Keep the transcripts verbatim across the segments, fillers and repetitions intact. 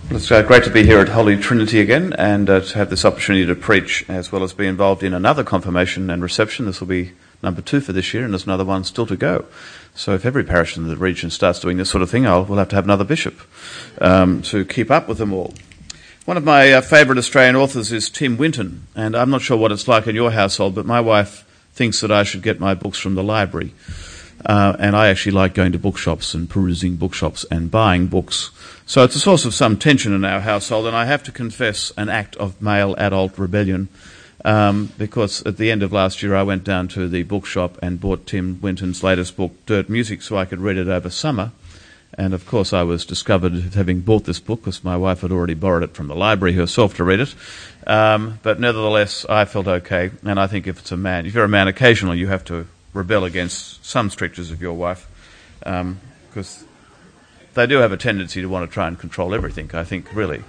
It's uh, great to be here at Holy Trinity again and uh, to have this opportunity to preach as well as be involved in another confirmation and reception. This will be number two for this year and there's another one still to go. So if every parish in the region starts doing this sort of thing, I'll, we'll have to have another bishop um, to keep up with them all. One of my uh, favourite Australian authors is Tim Winton, and I'm not sure what it's like in your household, but my wife thinks that I should get my books from the library. Uh, and I actually like going to bookshops and perusing bookshops and buying books. So it's a source of some tension in our household, and I have to confess an act of male adult rebellion um, because at the end of last year I went down to the bookshop and bought Tim Winton's latest book, Dirt Music, so I could read it over summer. And of course I was discovered having bought this book because my wife had already borrowed it from the library herself to read it. Um, but nevertheless, I felt okay, and I think if it's a man, if you're a man, occasionally you have to rebel against some strictures of your wife, because um, they do have a tendency to want to try and control everything, I think, really.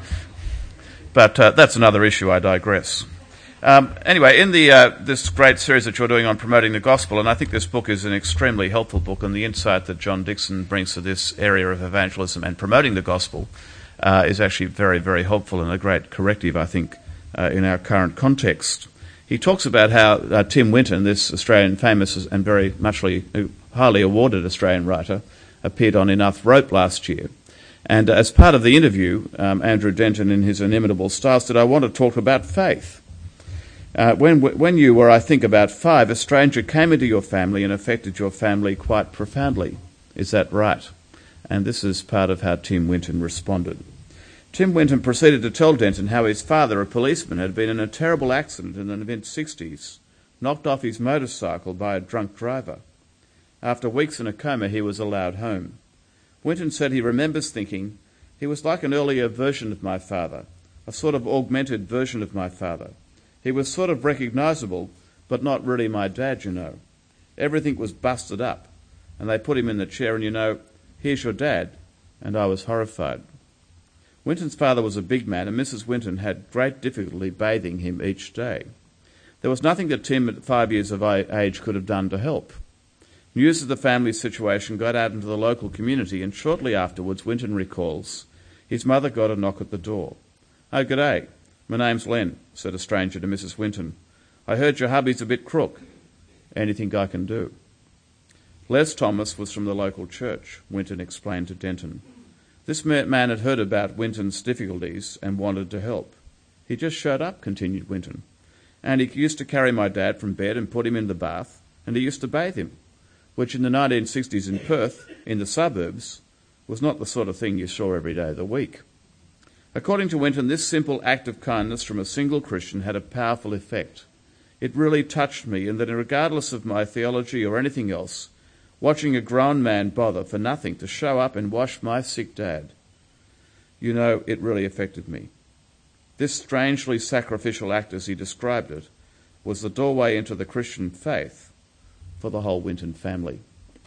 But uh, that's another issue, I digress. Um, anyway, in the uh, this great series that you're doing on promoting the gospel, and I think this book is an extremely helpful book, and the insight that John Dixon brings to this area of evangelism and promoting the gospel uh, is actually very, very helpful and a great corrective, I think, uh, in our current context. He talks about how uh, Tim Winton, this Australian famous and very muchly highly awarded Australian writer, appeared on Enough Rope last year. And uh, as part of the interview, um, Andrew Denton, in his inimitable style, said, "I want to talk about faith. Uh, when, when you were, I think, about five, a stranger came into your family and affected your family quite profoundly. Is that right?" And this is part of how Tim Winton responded. Tim Winton proceeded to tell Denton how his father, a policeman, had been in a terrible accident in the mid-sixties, knocked off his motorcycle by a drunk driver. After weeks in a coma, he was allowed home. Winton said he remembers thinking, "He was like an earlier version of my father, a sort of augmented version of my father. He was sort of recognisable, but not really my dad, you know. Everything was busted up, and they put him in the chair and, you know, 'Here's your dad,' and I was horrified." Winton's father was a big man, and Missus Winton had great difficulty bathing him each day. There was nothing that Tim, at five years of age, could have done to help. News of the family's situation got out into the local community, and shortly afterwards, Winton recalls, his mother got a knock at the door. "Oh, g'day. My name's Len," said a stranger to Missus Winton. "I heard your hubby's a bit crook. Anything I can do?" Les Thomas was from the local church, Winton explained to Denton. This man had heard about Winton's difficulties and wanted to help. "He just showed up," continued Winton. "And he used to carry my dad from bed and put him in the bath, and he used to bathe him, which in the nineteen sixties in Perth, in the suburbs, was not the sort of thing you saw every day of the week." According to Winton, this simple act of kindness from a single Christian had a powerful effect. "It really touched me in that, regardless of my theology or anything else, watching a grown man bother for nothing to show up and wash my sick dad, you know, it really affected me." This strangely sacrificial act, as he described it, was the doorway into the Christian faith for the whole Winton family.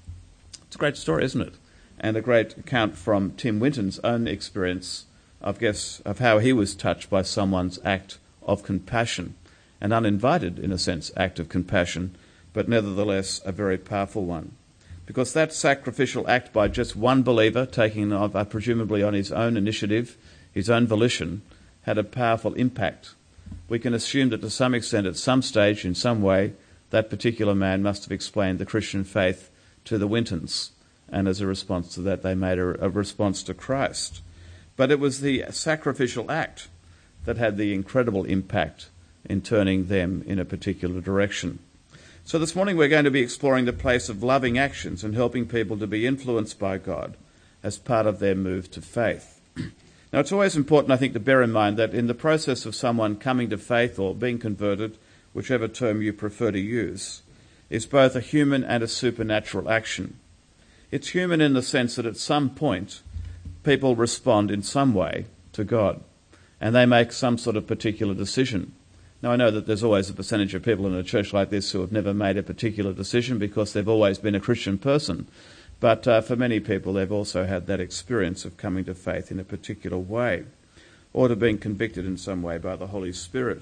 It's a great story, isn't it? And a great account from Tim Winton's own experience, I guess, of how he was touched by someone's act of compassion, an uninvited, in a sense, act of compassion, but nevertheless a very powerful one. Because that sacrificial act by just one believer, taking uh, presumably on his own initiative, his own volition, had a powerful impact. We can assume that to some extent, at some stage, in some way, that particular man must have explained the Christian faith to the Wintons, and as a response to that, they made a, a response to Christ. But it was the sacrificial act that had the incredible impact in turning them in a particular direction. So this morning we're going to be exploring the place of loving actions and helping people to be influenced by God as part of their move to faith. Now, it's always important, I think, to bear in mind that in the process of someone coming to faith or being converted, whichever term you prefer to use, is both a human and a supernatural action. It's human in the sense that at some point people respond in some way to God and they make some sort of particular decision. Now, I know that there's always a percentage of people in a church like this who have never made a particular decision because they've always been a Christian person. But uh, for many people, they've also had that experience of coming to faith in a particular way, or to being convicted in some way by the Holy Spirit.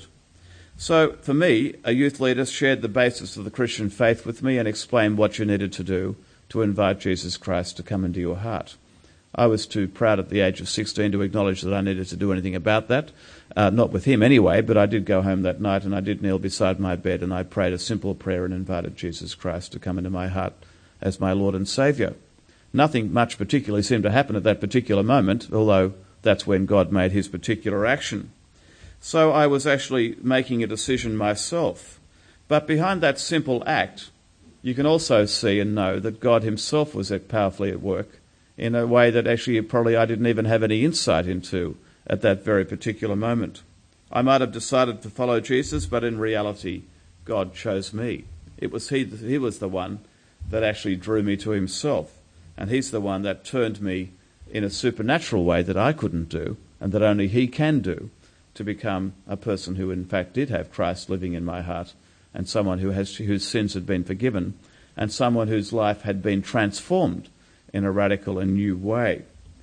So, for me, a youth leader shared the basis of the Christian faith with me and explained what you needed to do to invite Jesus Christ to come into your heart. I was too proud at the age of sixteen to acknowledge that I needed to do anything about that. Uh, not with him anyway, but I did go home that night and I did kneel beside my bed and I prayed a simple prayer and invited Jesus Christ to come into my heart as my Lord and Saviour. Nothing much particularly seemed to happen at that particular moment, although that's when God made his particular action. So I was actually making a decision myself. But behind that simple act, you can also see and know that God himself was powerfully at work in a way that actually probably I didn't even have any insight into at that very particular moment. I might have decided to follow Jesus, but in reality, God chose me. It was he, he was the one that actually drew me to himself, and he's the one that turned me in a supernatural way that I couldn't do, and that only he can do, to become a person who in fact did have Christ living in my heart, and someone who has whose sins had been forgiven, and someone whose life had been transformed in a radical and new way.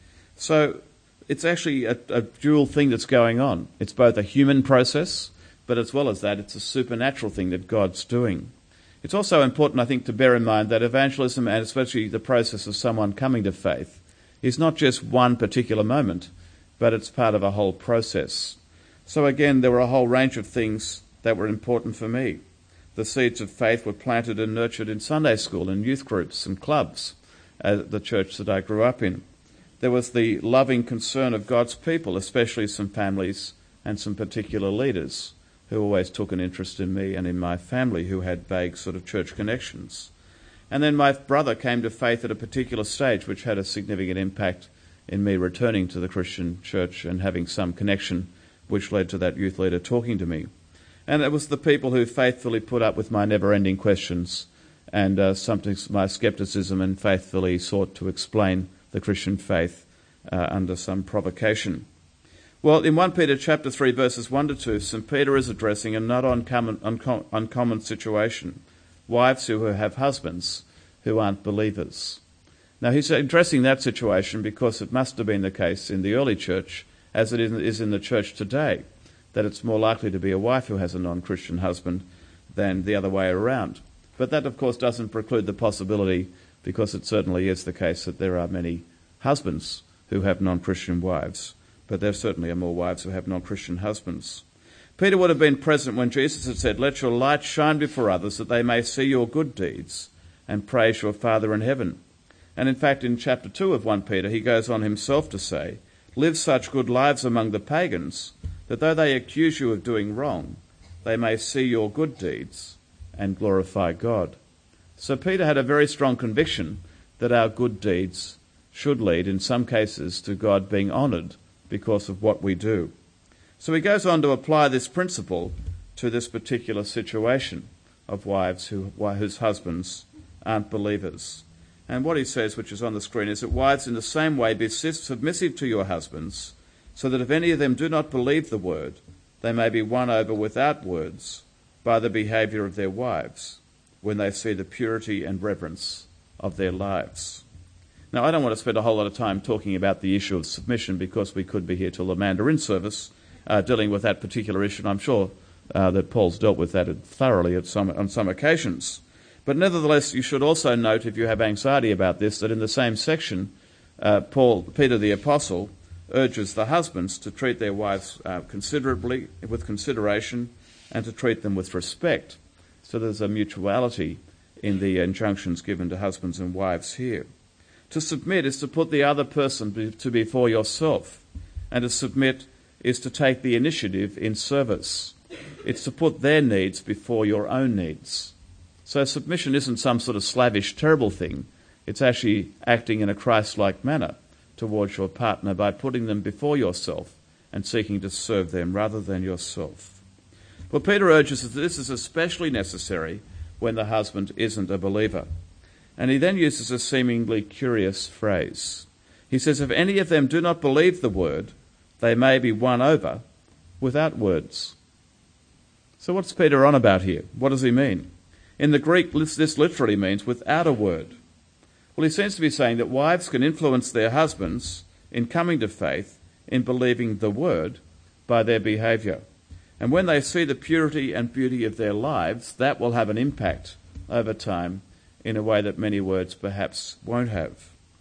So it's actually a, a dual thing that's going on. It's both a human process, but as well as that, it's a supernatural thing that God's doing. It's also important, I think, to bear in mind that evangelism, and especially the process of someone coming to faith, is not just one particular moment, but it's part of a whole process. So again, there were a whole range of things that were important for me. The seeds of faith were planted and nurtured in Sunday school, in youth groups and clubs, at the church that I grew up in. There was the loving concern of God's people, especially some families and some particular leaders who always took an interest in me and in my family, who had vague sort of church connections. And then my brother came to faith at a particular stage, which had a significant impact in me returning to the Christian church and having some connection, which led to that youth leader talking to me. And it was the people who faithfully put up with my never-ending questions and uh, sometimes my scepticism, and faithfully sought to explain the Christian faith uh, under some provocation. Well, in First Peter chapter three, verses one to two, Saint Peter is addressing a not uncommon, uncom- uncommon situation, wives who have husbands who aren't believers. Now, he's addressing that situation because it must have been the case in the early church, as it is in the church today, that it's more likely to be a wife who has a non-Christian husband than the other way around. But that, of course, doesn't preclude the possibility, because it certainly is the case, that there are many husbands who have non-Christian wives, but there certainly are more wives who have non-Christian husbands. Peter would have been present when Jesus had said, "Let your light shine before others, that they may see your good deeds and praise your Father in heaven." And in fact, in chapter two of First Peter, he goes on himself to say, "Live such good lives among the pagans, that though they accuse you of doing wrong, they may see your good deeds and glorify God." So Peter had a very strong conviction that our good deeds should lead, in some cases, to God being honoured because of what we do. So he goes on to apply this principle to this particular situation of wives who, whose husbands aren't believers. And what he says, which is on the screen, is that wives in the same way be submissive to your husbands, so that if any of them do not believe the word, they may be won over without words by the behaviour of their wives, when they see the purity and reverence of their lives. Now, I don't want to spend a whole lot of time talking about the issue of submission, because we could be here till the Mandarin service uh, dealing with that particular issue, and I'm sure uh, that Paul's dealt with that thoroughly at some, on some occasions. But nevertheless, you should also note, if you have anxiety about this, that in the same section, uh, Paul, Peter the Apostle, urges the husbands to treat their wives uh, considerably, with consideration, and to treat them with respect. So there's a mutuality in the injunctions given to husbands and wives here. To submit is to put the other person be, to before yourself, and to submit is to take the initiative in service. It's to put their needs before your own needs. So submission isn't some sort of slavish, terrible thing. It's actually acting in a Christ-like manner towards your partner by putting them before yourself and seeking to serve them rather than yourself. Well, Peter urges that this is especially necessary when the husband isn't a believer. And he then uses a seemingly curious phrase. He says, if any of them do not believe the word, they may be won over without words. So what's Peter on about here? What does he mean? In the Greek, this literally means without a word. Well, he seems to be saying that wives can influence their husbands in coming to faith, in believing the word, by their behaviour. And when they see the purity and beauty of their lives, that will have an impact over time in a way that many words perhaps won't have.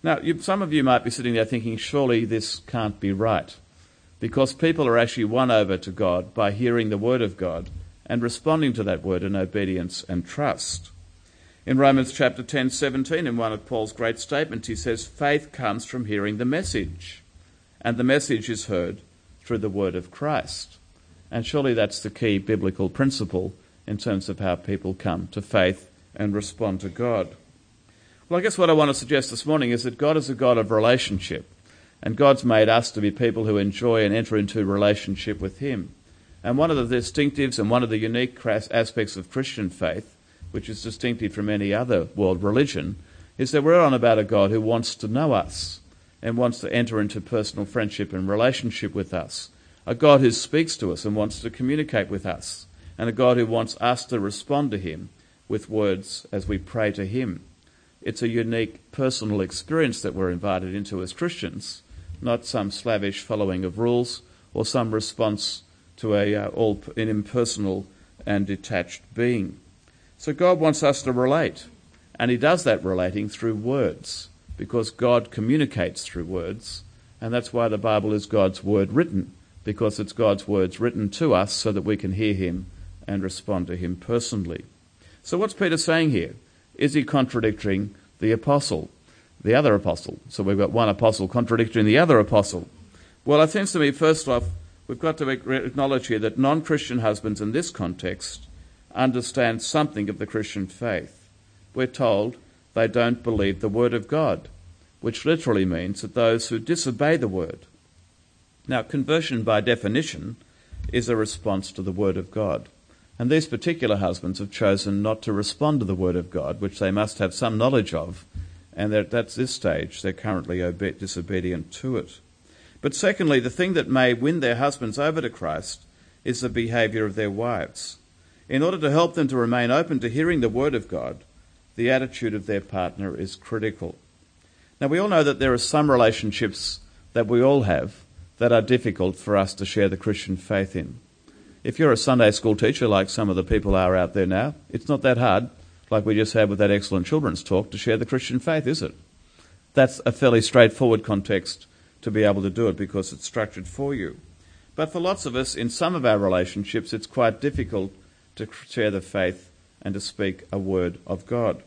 Now, you, some of you might be sitting there thinking, surely this can't be right, because people are actually won over to God by hearing the word of God and responding to that word in obedience and trust. In Romans chapter ten, seventeen, in one of Paul's great statements, he says, faith comes from hearing the message, and the message is heard through the word of Christ. And surely that's the key biblical principle in terms of how people come to faith and respond to God. Well, I guess what I want to suggest this morning is that God is a God of relationship, and God's made us to be people who enjoy and enter into relationship with him. And one of the distinctives and one of the unique aspects of Christian faith, which is distinctive from any other world religion, is that we're on about a God who wants to know us and wants to enter into personal friendship and relationship with us. A God who speaks to us and wants to communicate with us, and a God who wants us to respond to him with words as we pray to him. It's a unique personal experience that we're invited into as Christians, not some slavish following of rules or some response to a uh, all an impersonal and detached being. So God wants us to relate, and he does that relating through words, because God communicates through words, and that's why the Bible is God's word written, because it's God's words written to us so that we can hear him and respond to him personally. So what's Peter saying here? Is he contradicting the apostle, the other apostle? So we've got one apostle contradicting the other apostle. Well, it seems to me, first off, we've got to acknowledge here that non-Christian husbands in this context understand something of the Christian faith. We're told they don't believe the word of God, which literally means that those who disobey the word. Now, conversion by definition is a response to the word of God. And these particular husbands have chosen not to respond to the word of God, which they must have some knowledge of, and that at this stage they're currently obe- disobedient to it. But secondly, the thing that may win their husbands over to Christ is the behaviour of their wives. In order to help them to remain open to hearing the word of God, the attitude of their partner is critical. Now, we all know that there are some relationships that we all have that are difficult for us to share the Christian faith in. If you're a Sunday school teacher, like some of the people are out there now, it's not that hard, like we just had with that excellent children's talk, to share the Christian faith, is it? That's a fairly straightforward context to be able to do it because it's structured for you. But for lots of us, in some of our relationships, it's quite difficult to share the faith and to speak a word of God.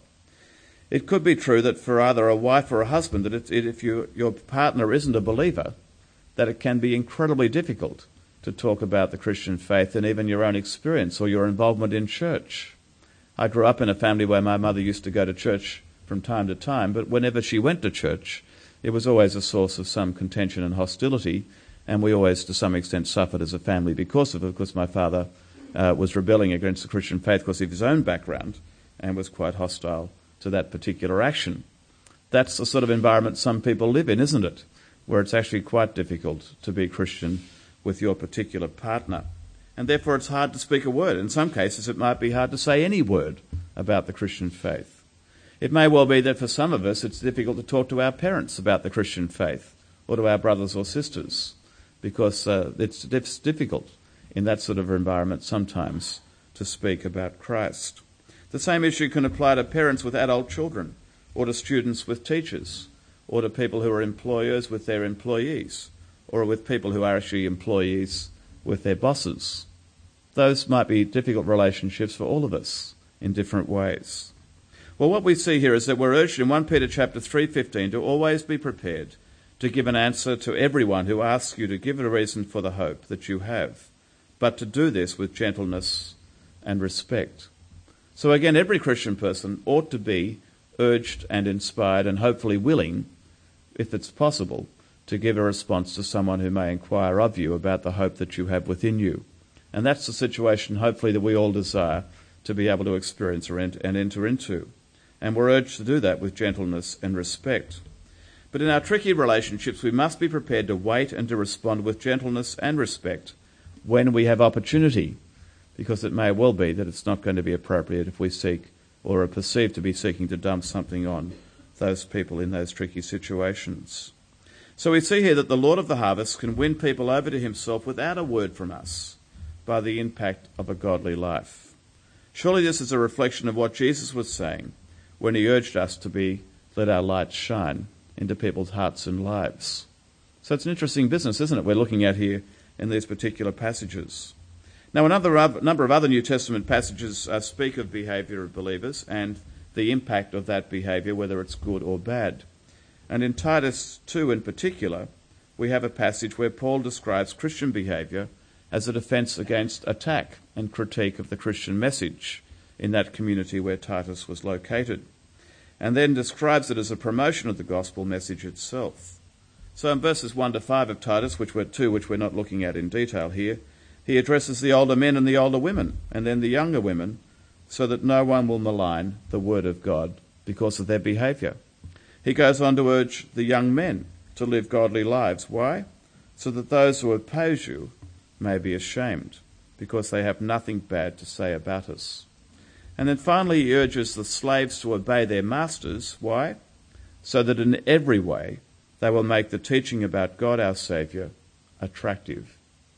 It could be true that for either a wife or a husband, that it, if you, your partner isn't a believer, that it can be incredibly difficult to talk about the Christian faith and even your own experience or your involvement in church. I grew up in a family where my mother used to go to church from time to time, but whenever she went to church, it was always a source of some contention and hostility, and we always, to some extent, suffered as a family because of it, because my father uh, was rebelling against the Christian faith because of his own background and was quite hostile to that particular action. That's the sort of environment some people live in, isn't it? Where it's actually quite difficult to be Christian with your particular partner. And therefore it's hard to speak a word. In some cases it might be hard to say any word about the Christian faith. It may well be that for some of us it's difficult to talk to our parents about the Christian faith or to our brothers or sisters because uh, it's, it's difficult in that sort of environment sometimes to speak about Christ. The same issue can apply to parents with adult children or to students with teachers or to people who are employers with their employees or with people who are actually employees with their bosses. Those might be difficult relationships for all of us in different ways. Well, what we see here is that we're urged in First Peter chapter three fifteen to always be prepared to give an answer to everyone who asks you to give a reason for the hope that you have, but to do this with gentleness and respect. So again, every Christian person ought to be urged and inspired and hopefully willing, if it's possible, to give a response to someone who may inquire of you about the hope that you have within you. And that's the situation, hopefully, that we all desire to be able to experience and enter into. And we're urged to do that with gentleness and respect. But in our tricky relationships, we must be prepared to wait and to respond with gentleness and respect when we have opportunity, because it may well be that it's not going to be appropriate if we seek or are perceived to be seeking to dump something on those people in those tricky situations. So we see here that the Lord of the harvest can win people over to himself without a word from us by the impact of a godly life. Surely this is a reflection of what Jesus was saying when he urged us to be, let our light shine into people's hearts and lives. So it's an interesting business, isn't it, we're looking at here in these particular passages. Now, another a number of other New Testament passages uh, speak of behaviour of believers and the impact of that behaviour, whether it's good or bad. And in Titus two in particular, we have a passage where Paul describes Christian behaviour as a defence against attack and critique of the Christian message in that community where Titus was located, and then describes it as a promotion of the gospel message itself. So in verses one to five of Titus, which we're two, which we're not looking at in detail here, he addresses the older men and the older women, and then the younger women, so that no one will malign the word of God because of their behaviour. He goes on to urge the young men to live godly lives. Why? So that those who oppose you may be ashamed, because they have nothing bad to say about us. And then finally he urges the slaves to obey their masters. Why? So that in every way they will make the teaching about God our Saviour attractive.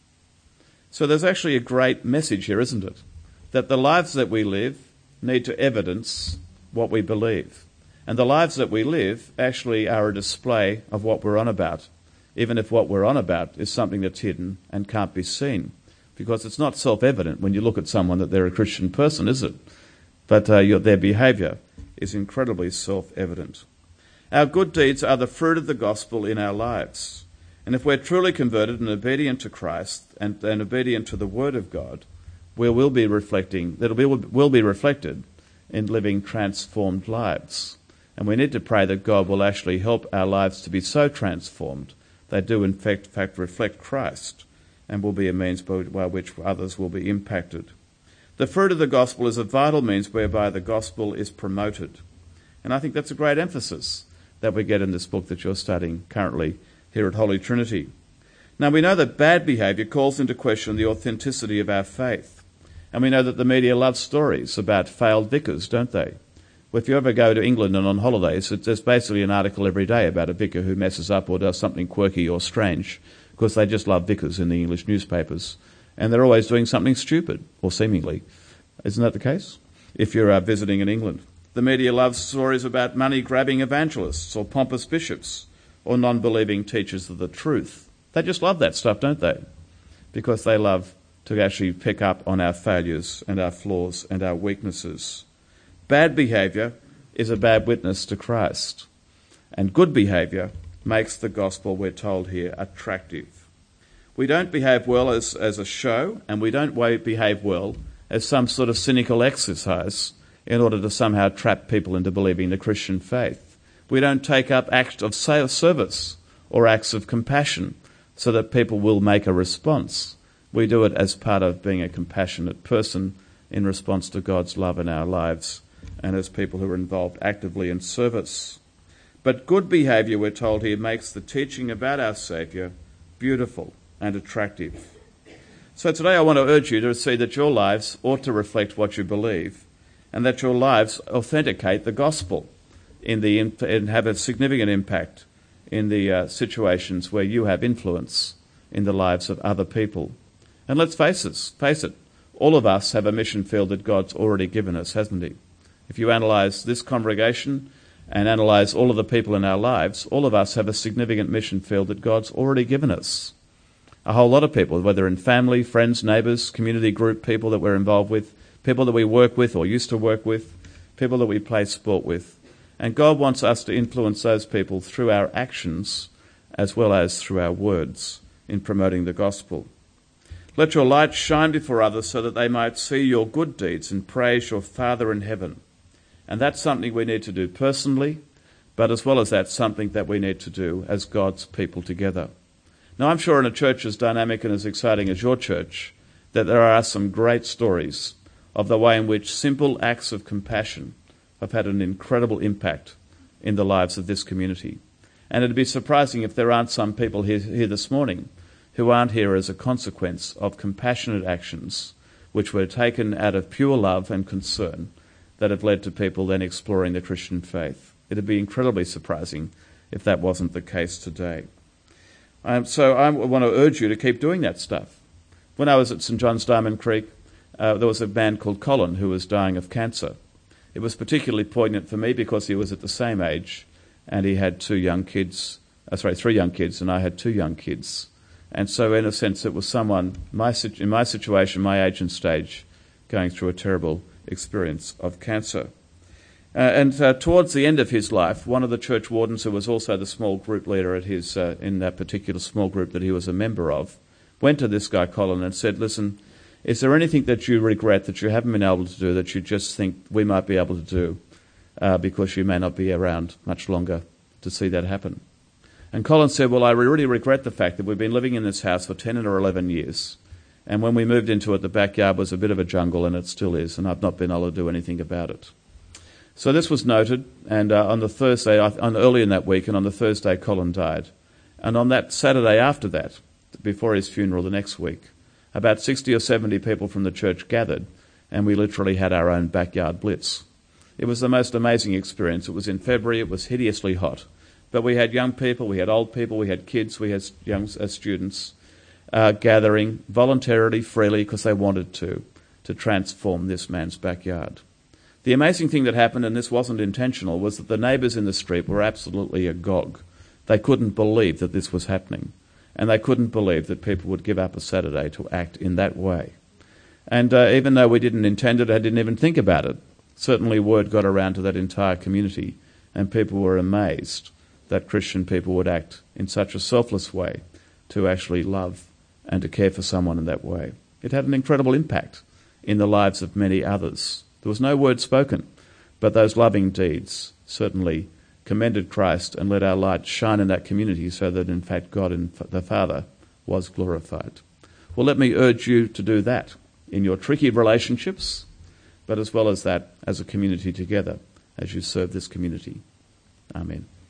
So there's actually a great message here, isn't it? That the lives that we live need to evidence what we believe. And the lives that we live actually are a display of what we're on about, even if what we're on about is something that's hidden and can't be seen. Because it's not self-evident when you look at someone that they're a Christian person, is it? But uh, your, their behaviour is incredibly self-evident. Our good deeds are the fruit of the gospel in our lives. And if we're truly converted and obedient to Christ and, and obedient to the Word of God, we will be reflecting, that will be, will be reflected in living transformed lives. And we need to pray that God will actually help our lives to be so transformed they do in fact, fact reflect Christ and will be a means by, by which others will be impacted. The fruit of the gospel is a vital means whereby the gospel is promoted. And I think that's a great emphasis that we get in this book that you're studying currently here at Holy Trinity. Now, we know that bad behaviour calls into question the authenticity of our faith. And we know that the media love stories about failed vicars, don't they? Well, if you ever go to England and on holidays, there's basically an article every day about a vicar who messes up or does something quirky or strange, because they just love vicars in the English newspapers. And they're always doing something stupid, or seemingly. Isn't that the case? If you're uh, visiting in England. The media loves stories about money-grabbing evangelists or pompous bishops or non-believing teachers of the truth. They just love that stuff, don't they? Because they love to actually pick up on our failures and our flaws and our weaknesses. Bad behaviour is a bad witness to Christ. And good behaviour makes the gospel, we're told here, attractive. We don't behave well as, as a show, and we don't behave well as some sort of cynical exercise in order to somehow trap people into believing the Christian faith. We don't take up acts of service or acts of compassion so that people will make a response. We do it as part of being a compassionate person in response to God's love in our lives and as people who are involved actively in service. But good behaviour, we're told here, makes the teaching about our Saviour beautiful and attractive. So today I want to urge you to see that your lives ought to reflect what you believe and that your lives authenticate the gospel in the and have a significant impact in the uh, situations where you have influence in the lives of other people. And let's face it, face it, all of us have a mission field that God's already given us, hasn't he? If you analyse this congregation and analyse all of the people in our lives, all of us have a significant mission field that God's already given us. A whole lot of people, whether in family, friends, neighbours, community group, people that we're involved with, people that we work with or used to work with, people that we play sport with. And God wants us to influence those people through our actions as well as through our words in promoting the gospel. Let your light shine before others so that they might see your good deeds and praise your Father in heaven. And that's something we need to do personally, but as well as that, something that we need to do as God's people together. Now, I'm sure in a church as dynamic and as exciting as your church, that there are some great stories of the way in which simple acts of compassion have had an incredible impact in the lives of this community. And it'd be surprising if there aren't some people here, here this morning who aren't here as a consequence of compassionate actions which were taken out of pure love and concern that have led to people then exploring the Christian faith. It'd be incredibly surprising if that wasn't the case today. Um, so I want to urge you to keep doing that stuff. When I was at St John's Diamond Creek, uh, there was a man called Colin who was dying of cancer. It was particularly poignant for me because he was at the same age and he had two young kids, uh, sorry, three young kids, and I had two young kids. And so in a sense it was someone, my, in my situation, my age and stage, going through a terrible experience of cancer. Uh, and uh, towards the end of his life, one of the church wardens, who was also the small group leader at his uh, in that particular small group that he was a member of, went to this guy Colin and said, listen, is there anything that you regret that you haven't been able to do that you just think we might be able to do uh, because you may not be around much longer to see that happen? And Colin said, well, I really regret the fact that we've been living in this house for ten or eleven years, and when we moved into it, the backyard was a bit of a jungle, and it still is, and I've not been able to do anything about it. So this was noted, and uh, on the Thursday, on early in that week, and on the Thursday, Colin died. And on that Saturday after that, before his funeral the next week, about sixty or seventy people from the church gathered, and we literally had our own backyard blitz. It was the most amazing experience. It was in February, it was hideously hot. But we had young people, we had old people, we had kids, we had young uh, students uh, gathering voluntarily, freely, because they wanted to, to transform this man's backyard. The amazing thing that happened, and this wasn't intentional, was that the neighbours in the street were absolutely agog. They couldn't believe that this was happening, and they couldn't believe that people would give up a Saturday to act in that way. And uh, even though we didn't intend it, I didn't even think about it, certainly word got around to that entire community, and people were amazed that Christian people would act in such a selfless way to actually love and to care for someone in that way. It had an incredible impact in the lives of many others. There was no word spoken, but those loving deeds certainly commended Christ and let our light shine in that community so that in fact God and the Father was glorified. Well, let me urge you to do that in your tricky relationships, but as well as that as a community together as you serve this community. Amen.